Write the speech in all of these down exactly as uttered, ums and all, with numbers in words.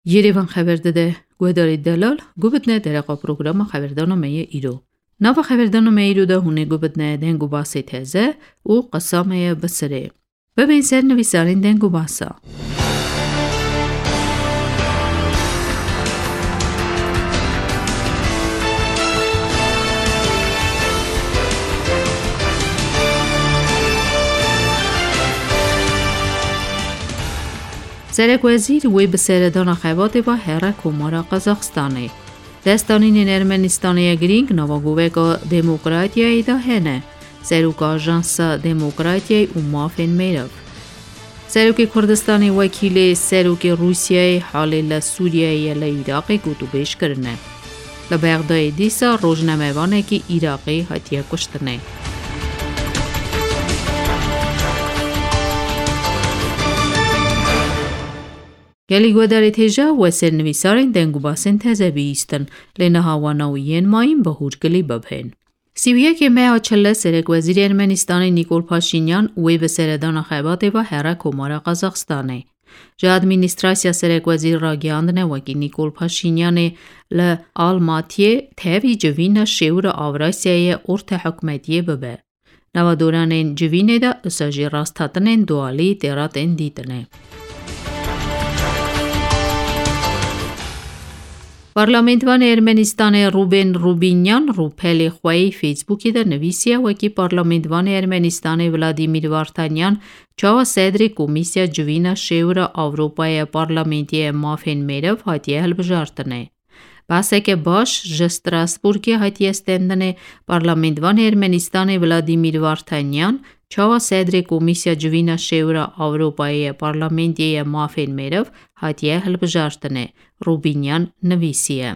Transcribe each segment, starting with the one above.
Երևան խաբերդեդե գուեդարի դելալ գուբտնե դերակա պրոգրամը խաբերդանում է իրո։ Նավա խաբերդանում է իրո դա հունի գուբտնե դեն գուբասի թեզե ու qasam է բսրե։ Բեմեն սեր նվիսարին դեն գուբասա։ Սերեկ վեզիր ուի բսերեդան ախևատիվա հերը կոմարա Ղազախստանի։ Դեստանին Էրմենիստանի եգրինգ նովագուվեկը դեմոկրատիայի դա հեն է, սերուկ աժանսը դեմոկրատիայի ու մաֆեն մերով։ Սերուկի Քուրդստանի վակիլի սերուկի Ռուսիայի հալելը Սուրիայի ելը Իրaqի գուտուբեշ կրն է։ Լբեղդայի դիսը ռոժնամևանեկի Իրaqի հատյա կուշտն է։ Գելի գոդարի թեժա ու էսեր նվիսարին դենգուբասին թեզեվիիստն լենը հավանաու են մային բհուր գլի բբեն։ Սիվիեք է մեհա չլը սերեկ վեզիր Էրմենիստանի Նիկոլ Փաշինյան ու է բսերեդան ախայբատեվա հերա կոմարա Ղազախստան է։ Ժա ադմինիստրասիա սերեկ վեզիր ռագյանն է վակի Նիկոլ Փաշինյանը լը ալմատիե թևի ջվինը շեուրը Ավրասիայի օրթե հակմետիե բբե։ Նավադորան են ջվին է դա ըսաժի ռաստատն են դուալի տերատ են դիտն է։ Parlamentvane Ermenistane Ruben Rubinyan Rupeli Xwai Facebooki da nivisia waki Parlamentvane Ermenistane Vladimir Vartanyan Çava Sedri Komisya Cvina Şeura Avropaya Parlamentiye Mafen Merov hatiye helbjartne. Baseke baş j Strasburg'e hatiye stendne Parlamentvane Ermenistane Vladimir Vartanyan Çava Sedri Komisya Cvina Şeura Avropaya Parlamentiye Mafen Merov hatiye helbjartne. Rubinyan նվիսիը։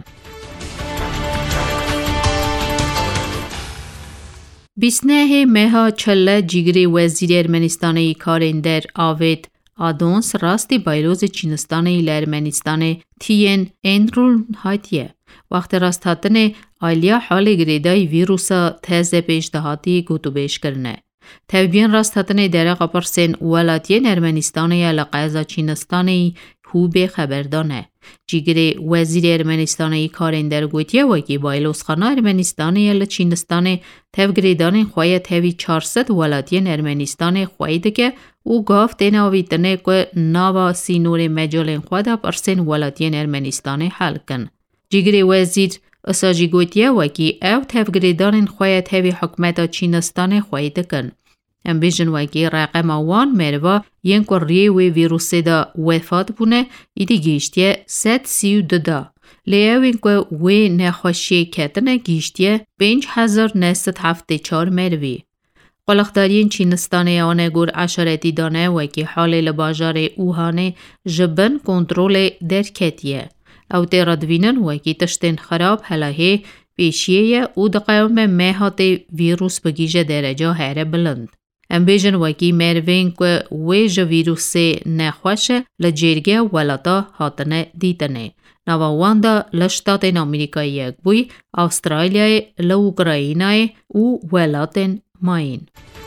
Բիսնեհի մեհա չլը ջիգրի վեզիր Էրմենիստանի քարենդեր ավետ ադոնս ռաստի բայրոզի Չինստանի իլ Էրմենիստանի թիեն էնդրուլ հատյե։ Վախտե ռաստհատնե այլյա հալի գրեդայի վիրուսը թեզե պեշ դահատի գուտուբեշ կրնե։ Թևբին ռաստհատնե դերաղապարսեն ուալատյեն Էրմենիստանի ալա qayza Չինստանի հուբե խաբերդան է։ Ջիգրի վեզիր Էրմենիստանի քարենդեր գույտյե վակի բայլոսխանա Էրմենիստանի ելը Չինստանի թևգրեդանին խոյե թևի չարսդ ուալատյեն Էրմենիստանի խոյդկե ու գավ տենավի տնեկը նավա սինուրի մեջոլեն խոյդա պարսեն ուալատյեն Էրմենիստանի հալկն։ Ջիգրի վեզիր ըսաժի գույտյե վակի əv թևգրեդանին խոյե թևի հակմետա Չինստանի խոյդկն։ Ամբիժն վայքի ռaqamաwan մերվա ենկորրիեվի վիրուսի դա ուեֆատ բունե իդի գիշտյե սետ սիու դդա լեևինկը ուի նեխոշի կետնե գիշտյե պենջ հազար նեստ հավտի չար մերվի Qolaqdarien Çinistani anegor aşareti dane vaki halel bajare uhane jben kontrole derketiye Ew radvinen vaki tiştên xerab helahe pêşiye û diqewme mehate vîrus bigîje dereca here bilind Embêjin wekî mervên ku wê ji vîrusê nexweş e li cêrgeya welata hatine dîtinê. Nava wan da li Ştatên Amerîkayê Yekbûyî, Avustralyayê, li Ukraynayê û welatên mayîn.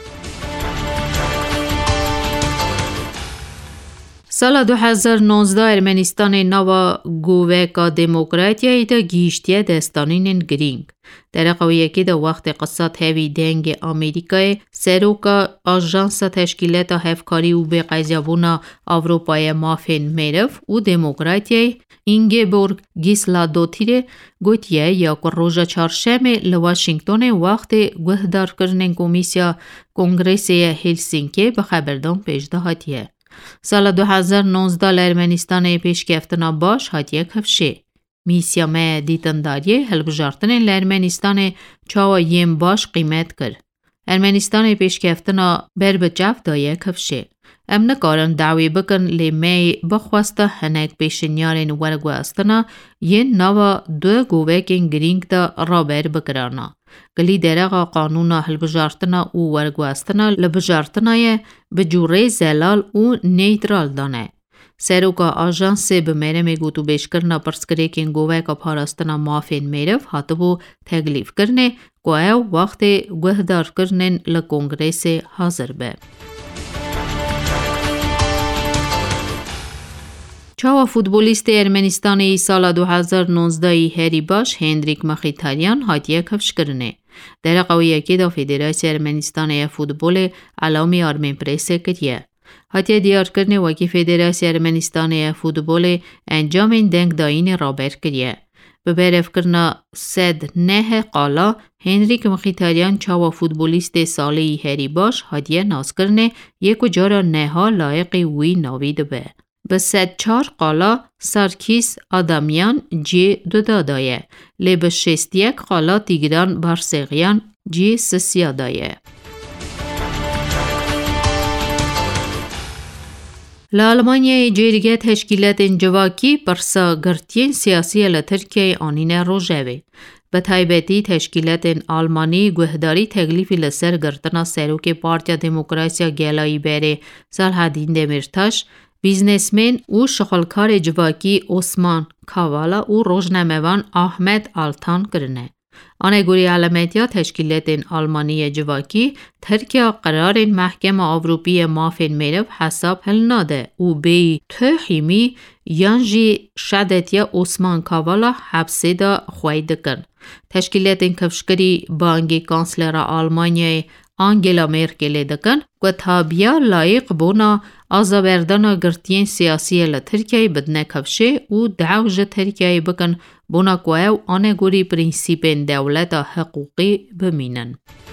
Sala du hezar nonzda Ermenistanê nava Goveka Demokratiyayê de gihîştiye destanînên girîng. Dereqewiyekê de wextê qisa tevî dengê Amerîkayê seroka Ajansa Teşkîleta Hevkarî û Bêqeziyabûna Avropayê Mafên Merv û Demokratiyayê Ingeborg Gîsladotîrê gotiye ya ku roja çarşemê li Washingtonê wextê guhdarkirinin Komîsya Kongresê Helsinkê bi xeberdan pêş de hatiye. Sala du hezar nonzda li Ermenistanê pêşkeftina baş hatiye kevşê. Mîsya me dîtindariyê hilbijartinên li Ermenistanê çawa yên baş qîmet kir. Ermenistanê pêşkeftina berbiçav daye kevşê. Em nikarin dawî bikin lê me bixwasta hinek pêşinyarên werguhestina yên nava du govekên girîng de raber bikirana. Gilî derexa qanûna hilbijartina û werguhestina li bijartinayê bi cûrê zelal û neytral dane. Seroka Ajansê bi meremê gotûbêjkirina pirsgirêkên goveka parastina mafên merv hatibû teklîfkirinê ku ew wextê guhdarkirinên li Kongresê hazir be. Չավա ֆուտբոլիստ Ermenistanê sala du hezar nonzdeh herî baş Henrik Mkhitaryan hatiye kevşkirine. Derê yekê da Federasya Ermenistanê ya Futbolê elamî Armenpressê kiriye. Hatiye diyarkirine wekî Federasya Ermenistanê ya Futbolê encamên dengdayînê raber kiriye. Bi berevkirina sed neh qala Henrik Mkhitaryan çawa futbolîstê salê herî baş hatiye nazkirine yê ku cara neha layiqê wî navî dibe. Bi sed çar qala Sarkis Adamyan cê duda daye. Lê bi şêstiyek qala Tigran Barsegyan cê sisiya daye. Li Almanyayê cêrîgeh teşkîletên civakî pirsa girtiyên siyasî li Tirkiyeyê anîne rojevê. Bi taybetî teşkîletên Almanî guhdarî teklîfê li ser girtina Serokê Partiya Demokrasiya Gelayî Berê Salahedîn Demirtaş, biznesmên û şixulkarê civakî Osman Kavala û rojnamevan Ahmet Altan kirine. Anegorî elemetiya teşkîletên Almanî ya civakî, Tirkiya qirarên Mehkema Avrupî ya mafên meriv hesab hil nade û bêyî tuhîmî yan jî şedetiya Osman Kavala hepsê da xwey dikin. Teşkîletên kevşkirî bangê kanslera Almanyayê Angela Merkelê dikin ku tabiya layiq bûna azaberdana girtiyên siyasî li Tirkiyeyê bidine kevşê û dew ji Tirkiyeyê bikin bûna ku ew anegorî prensîpên dewleta hiqûqî bimînin.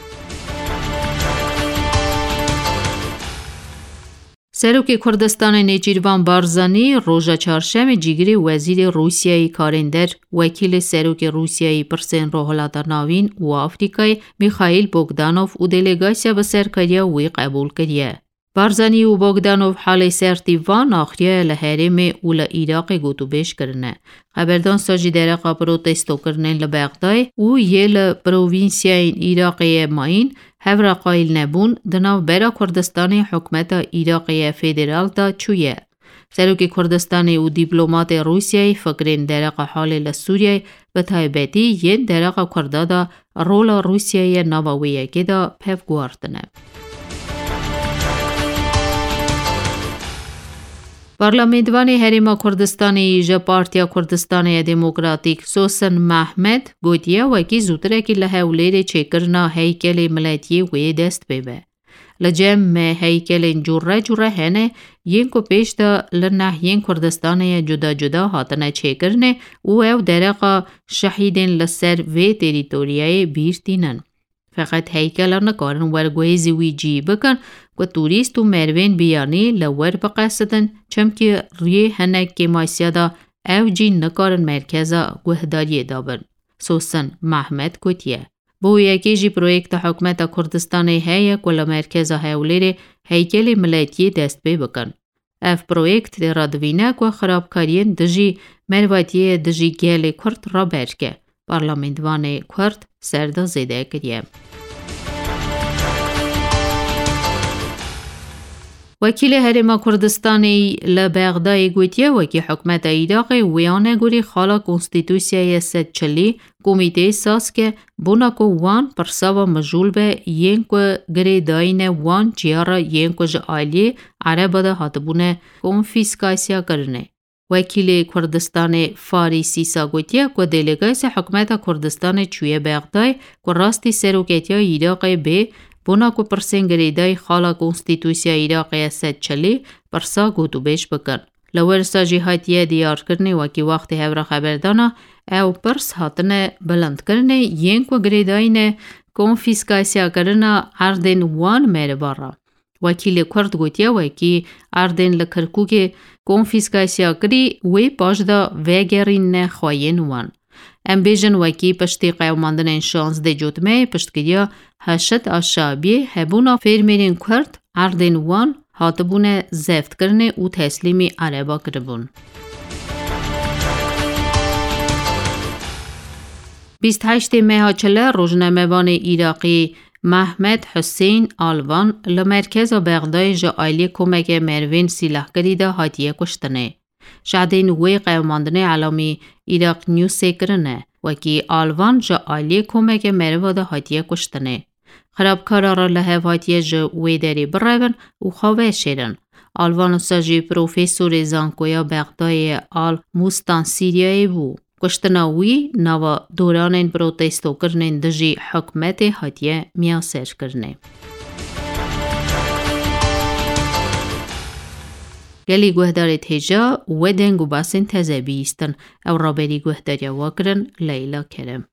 Serokê Kurdistanê Nêçîrvan Barzanî roja çarşemê cîgirê Wezîrê Rûsyayê karên der Wekîlê Serokê Rûsyayê pirsên Rojhilata Navîn û Afrikayê Mikhail Bogdanov û delegasya bi serkariya wê qebûl kiriye. Barzanî û Bogdanov halê sertî van axiya li Herêmê û li Iraqê gotûbêj kirine. Xeberdansa jî dereqa protestokirinên li Bexdayê û yê li provînsiyayên Iraqê yê Mayîn hevra qayîl nebûn di navbera Kurdistanê hikûmeta Iraqê ya federal da çûye. Serokê Kurdistanê û dîplomatê Rûsyayê fikirên dereqa halê li Sûriyeyê bi taybetî yên dereqa Kurda da rola Rûsyayê ya nava wê yekê da pev guhartine. Parlamentowanê Herêma Kurdistanê ji Partiya Kurdistanê ya Demokratîk Sosin Mehmed gotiye wekî zûtirekî li Hewlêrê çêkirina heykelê miletiyê wê dest pê be. Li cem me heykelên cure cure hene yên ku pêş de li nehiyên Kurdistanê ya cuda cuda hatine çêkirinê û ew dereqa şehîdên li ser vê terîtoriyayê bîr tînin. Feqet heykelan nikarin werguhêzî wî cî bikin ku tûrîst û mervên biyanî li wer biqesidin çimkî rûyê hinek kêmasiya da ew cî nikarin merkeza guhdariyê da bin. Sosin Mehmed gotiye. Bi wê yekê jî proyekta hikûmeta Kurdistanê heye ku li merkeza Hewlêrê heykelê miletiyê dest pê bikin. Ev proyekt dê radivîne ku xirabkariyên dijî mervatiyê dijî gelê Kurd raberke. Parlamentowanê Kurd ser da zêde kiriye. Wekîlê Herêma Kurdistanê li Bexdayê gotiye wekî hikûmeta Iraqê wê anegorî xala konstitûsyaya sed çilî komîteyê saz ke bûna ku wan pirsava mijûl be yên ku girêdayîne wan çiyara yên ku ji aliyê Ereba de hatibûne konfîskasiya kirine. Wekîlê Kurdistanê Farîsî sa gotiye ku delegasya hikûmeta Kurdistanê çûye Bexdayê ku rastî seroketiya Iraqê bê bûna ku pirsên girêdayî xala konstitûsya Iraqê ya sed çilî pirsa gotûbêj bikin. Li wersa jî hatiye diyarkirinê wekî wextê hevra xeberdana ew pirs hatine bilindkirinê yên ku girêdayîne konfîskasiyakirina erdên wan meriva ra. Wekîlê Kurd gotiye wekî erdên li Kirkûkê konfîskasiya kirî wê paş da vegerîne xwayên wan. Em bêjin wekî piştî qewmandinên şanzdeh cotmeyê piştgiriya heşet a Şabiyê hebûna fêrmêrên Kurd erdên wan hatibûne zevtkirinê û teslîmê Ereba kiribûn. bîst heştê meha çile rojnamevanê Iraqî Mehmed Hüseyin Alvan li merkeza Bexdayê ji ailê komekê mervên sîlehkirî de hatiye kuştinê. Şehidên wê qewmandinê elamî Iraq Newsê kirine. Wekî Alvan ji ailê komekê meriva de hatiye kuştinê. Xirabkara ra li hev hatiye ji wê derê birevin û xwe veşêrin. Alvanusajı profesori Zankoya Բեղդայը ալ Մուստան Սիրիայի բու Կշտնաուի նավա դորանեն պրոտեստո կրնեն դժի հակմետ է հատյե միասեր կրնե Գելի գուհդարի թեջա ուեդեն գուբասին թեզեբի իստն Əvrabերի գուհդարյա վակրն լեյլա կերեմ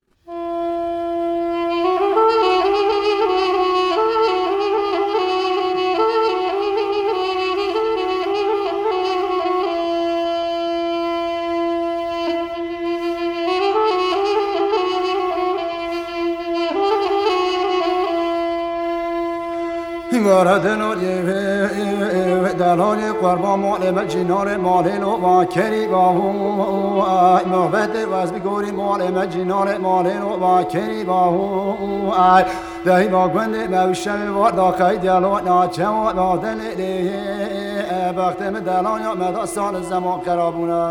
Varadeno ye dalone qarba mole majinore mole no va keri va hu mabete was bigori mole majinore mole no va keri va hu ay dahi va gwende mavsham va da kai dialo na chawa da dele baktem dalon ya madasal zaman karabuna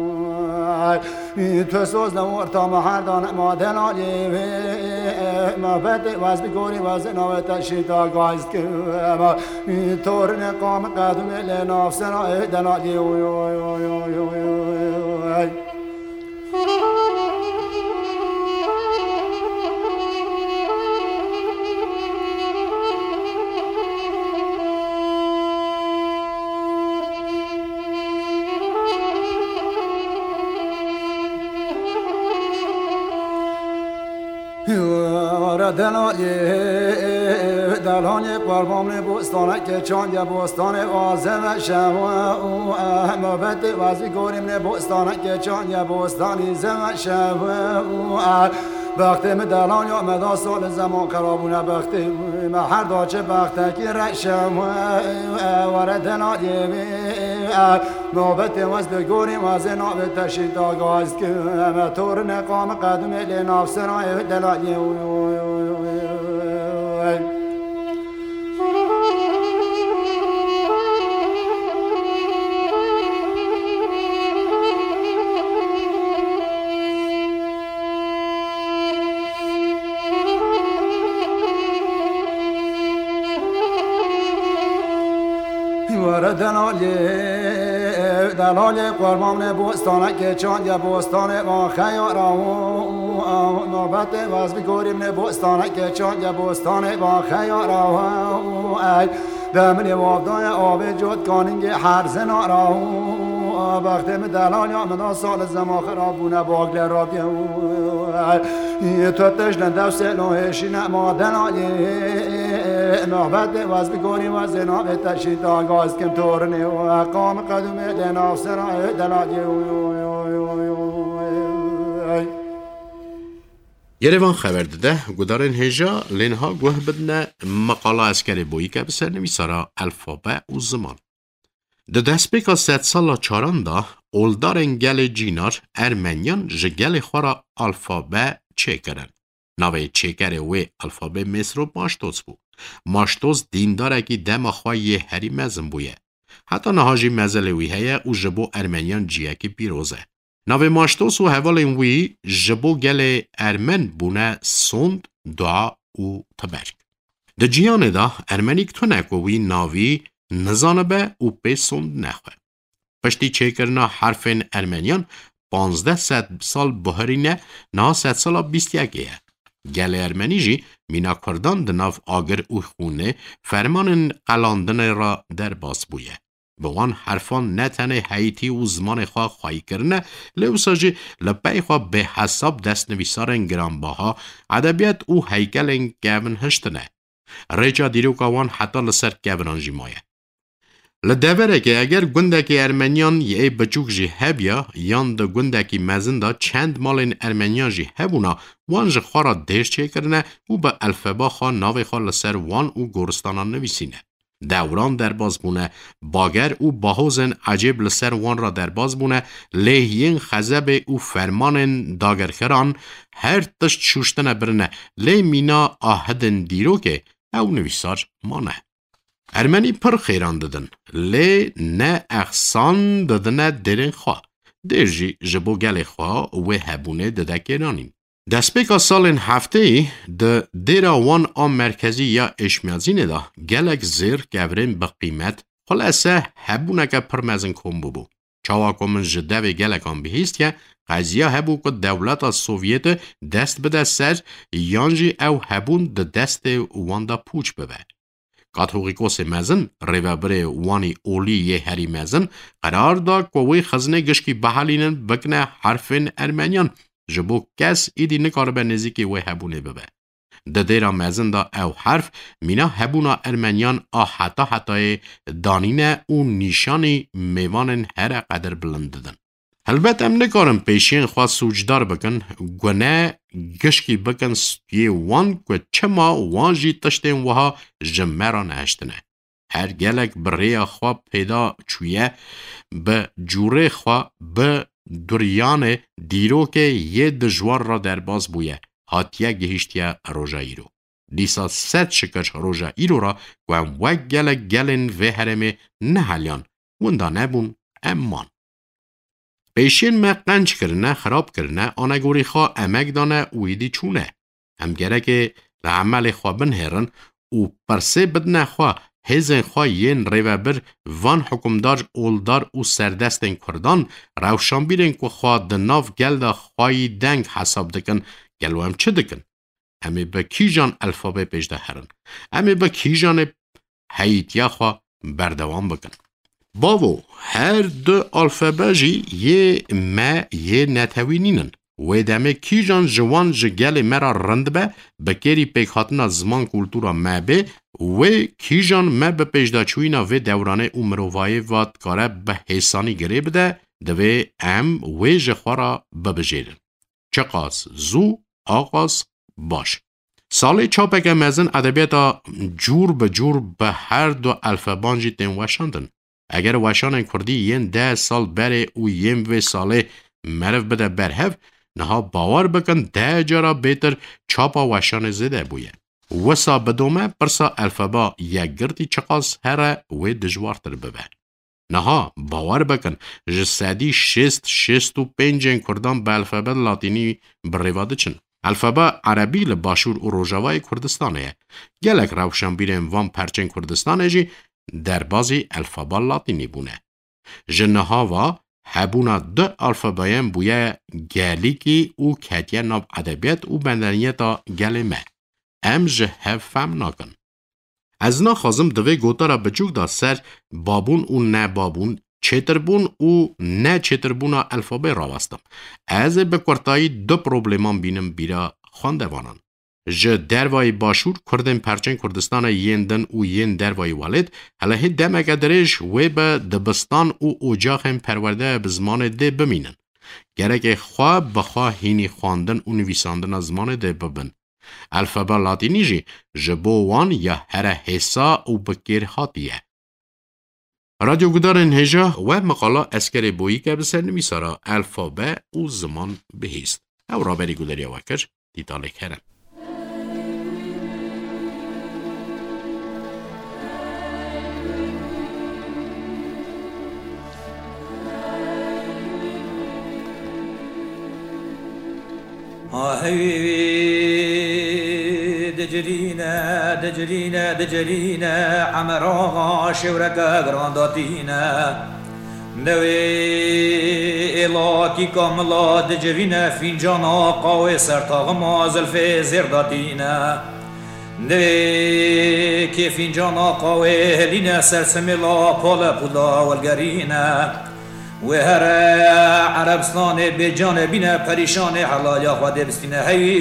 تو سوز نمور تا مهردان مادن آلی ما بده واز بگوری واز نویت شیطا گایز که ما تور نقام قدم لناف سنا دن آلی دلانی دلانی قربان بوستانه که چند یا بوستان آزم شوا محبت وازی گوریم نه بوستانه که چند یا بوستانی زم شوا وقتی می دلانی آمد سال زمان خرابونه وقتی ما هر داچه وقتی که رشم وارد دلانی محبت واز بگوریم واز ناب تشید آگاز که ما طور نقام قدم لناف سرای دلانی دلالی دلالی قربان بوستانه که چند یا بوستانه ما خیارا نوبت واز بگوریم نه بوستانه که چند یا بوستانه ما خیارا دمنی وابدای آب جد کانینگ هر زنارا وقتی می دلالی آمد سال زمان خرابونه باگل را بیو تو تشنن دوست نوهشی نما دلالی نوبت واز بگوریم واز نام تشید آگاز کم تورنی و اقام قدوم لناف سرای دلالی Երևան խավերդը գուդարեն հեժա լենհա գոհբդնա մaqala ասկարի բոյի կաբսեր նվիսարա ալֆաբե ու զման դդասպեկա սեցալա չարանդա օլդար ընգալե ջինար արմենյան ժգալե խորա ալֆաբե չեկերն նավե չեկերը ու ալֆաբե մեսրո մաշտոցու մաշտոց դինդարակի դեմախվա եհերի մեզմբույե հատա նահաժի մեզելեուի հայա ու ժբո արմենյան ջիակի պիրոզե Նավե մաշտոս ու հավալեն վի ժբո գելե ərmən բունə սոնդ դա ու թբərk։ Դջիանը դա ərmənիկ թունեկովի նավի նզանəbə ու պես սոնդ nəxvə։ Պշտի չեկրնա հարfեն ərmənյան պանզդե սəd sal բհրինə նա սəd sala բիստյակի է։ Գելե ərmənիջի մինակվրդան դնավ ագր ու խունե ֆərմանın qalandını ra դərբաս բույե։ بوان حرفان نتنه حیتی و زمان خواه خواهی کرنه لوساجی لپای خواه به حساب دست نویسارن گرانباها ادبیات او هیکلن گون هشتنه ریجا دیروکاوان حتی لسر گونانجی مایه لدوره که اگر گندکی ارمنیان یه بچوک جی هبیا یان ده گندکی مزن دا چند مالین ارمنیان جی هبونا وان جی خواه را دیر چه کرنه و به الفبا خواه ناوی خواه لسر وان و گورستانان نویسینه دوران در باز بونه باگر او باهوزن عجب لسر وان را در باز بونه لیهین خزب او فرمان داگرخران هر تشت شوشتن برنه لی مینا آهدن دیرو که او نویسار مانه ارمنی پر خیران ددن لی نه اخسان ددنه درن خواه درجی جبو گل خواه و هبونه ددکرانین دسپیکا سالن هفته ای ده دیرا وان آم مرکزی یا اشمیازینه دا گلک زیر گورین با قیمت خلاصه هبونه که پرمزن کن ببو. چاواکو من جده و گلکان بهیست که قضیه هبو که دولت سوویت دست بده سر یانجی او هبون ده دست واندا پوچ ببه. کاتولیکوس مزن ریوبر وانی اولی یه هری مزن قرار دا کوی خزنه گشکی بحالینن بکنه حرفین ارمنیان جبو کس ایدی نکاره به نزیکی وی هبونه ببه. ده دیرا مزن دا او حرف مینا هبونا ارمنیان آ حتا حتای دانینه و نیشانی میوانن هر قدر بلنددن. البته ام نکارم پیشین خواه سوجدار بکن گونه گشکی بکن یه وان که چما وانجی تشتین وها جمعه نهشتنه. هر گلک برای خواه پیدا چویه به جوره خواه به دریان دیرو که یه دجوار را در باز بویه هاتیه گهشتیه روژا ایرو. دیسا ست شکش روژا ایرو را گوهم وک گلک گلن و هرمه نهالیان وندا نبون امان. پیشین ما قنچ کرنه خراب کرنه آنگوری خواه امک دانه اویدی چونه. هم گره که لعمل خواه بنهرن او پرسه بدنه خواه هزین خواه ین ریوبر وان حکمدار اولدار او سردستن کردان روشان بیرن که خواه دناف گل دا خواهی دنگ حساب دکن گلو هم چه دکن؟ همه با کی جان الفابه پیش ده هرن. همه با کی جان حییتیا خواه بردوان بکن. باو هر دو الفابه جی یه ما یه نتوی نینن. و دمه کی جان جوان جگل مرا رند به بکری پیک هاتنا زمان کلتورا ما به و کی جان ما به پیش دا چوینا و دورانه امروای واد کاره به حسانی گره بده دوی ام و جخوارا ببجیرن. چقاس زو آقاس باش. سال چاپک مزن ادبیاتا جور به جور به هر دو الفبانجی تن وشاندن. اگر وشان کردی ین ده سال بره او ین و ساله مرف بده برهف نها باور بکن ده جارا بیتر چاپا وشان زده بویه. وسا بدومه پرسا الفبا یک گردی چقاس هره و دجوارتر ببه. نها باور بکن جسدی شست شست و پنجن کردان به الفبا لاتینی بریواده چن. الفبا عربی لباشور و روژاوای کردستانه. گلک روشن بیرن وان پرچن کردستانه جی در بازی الفبا لاتینی بونه. جنها و هبونا دو الفبایم بویه گلیکی او کتیه ناب ادبیت او بندنیتا گلمه. ام جه هفهم ناکن. از نا خازم دوی گوتا را بچوک دا سر بابون و نه بابون چتربون او نه چتربونا الفابه را وستم. از بکورتایی دو پروبلیمان بینم بیرا خواندوانان. جه دروای باشور کردن پرچن کردستان یندن او ین دروای والد هلهی دمگه درش و به دبستان او اوجاخم پرورده بزمان ده بمینن. گرک خواه بخواه هینی خواندن و نویساندن از زمان ده ببن. الفبا لاتینی جی جبوان یا هر حسا او بکر حاتیه. رادیو گدارن هجا و مقاله اسکر بویی که بسر نمیسارا الفابه او زمان بهیست. او را بری گداری وکر دیتاله کرن. آهی دجرینه دجرینه دجرینه عمراغا شورکا گرانداتینه نوی الاکی کاملا دجرینه فینجانا قاوی سرطاغ مازلف زرداتینه نوی که فینجانا قاوی هلینه سرسمیلا پالا پولا والگرینه و هر عربستان به جان بینه پریشان حلایا خواده بستینه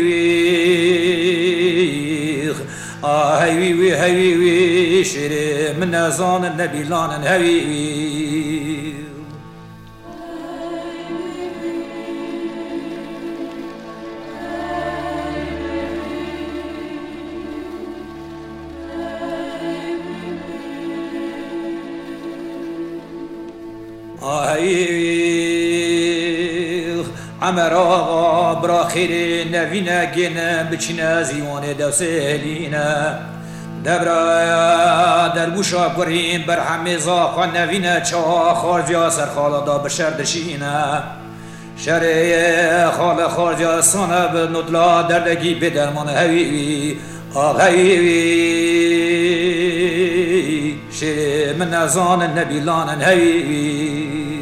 هیوی هیوی هیوی شیر من نزان نبیلان هیوی آهی عمر آقا برا خیر نوینه گنه بچینه زیوانه دو سهلینه دبرا در گوشا بریم بر همه زاقا نوینه چا خارجا سرخالا دا بشردشینه شره خال خارجا سانه به ندلا دردگی بدرمان هویوی آغیوی شير من نزان النبيلان هي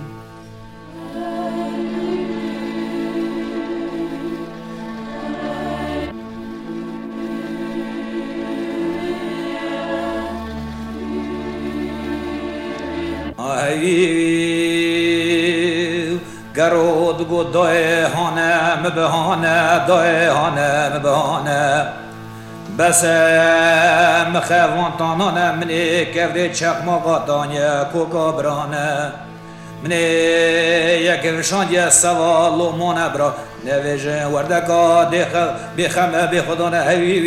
هي قرود قد دوه هانه مبهانه دوه هانه مبهانه بس مخوان تانانه منی کفری چک مقادانه کوکا برانه منی یک وشان سوالو مانه برا نویجه وردکا بخمه بخدانه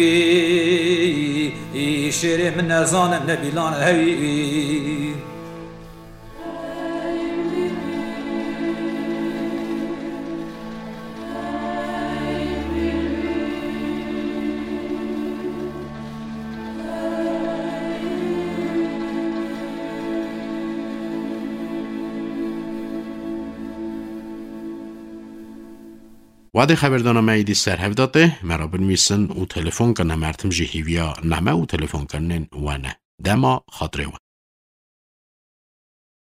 هیوی شیری من نزان نبیلان هیوی وادي خبردانامه ایدی سر هفداده مرا بنویسن و تلفن کنه مرتم جهیویا نمه و تلفن کنن وانه دما خاطره وان